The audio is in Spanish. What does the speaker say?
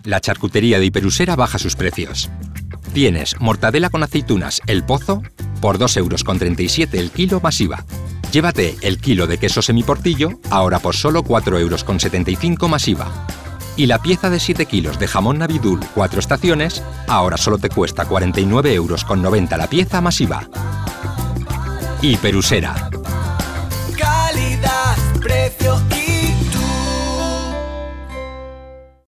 La charcutería de Hiperusera baja sus precios. Tienes mortadela con aceitunas El Pozo por 2,37 € el kilo más IVA. Llévate el kilo de queso semiportillo ahora por solo 4,75 € más IVA. Y la pieza de 7 kilos de jamón Navidul 4 estaciones ahora solo te cuesta 49,90 € la pieza más IVA. Hiperusera. Calidad, precio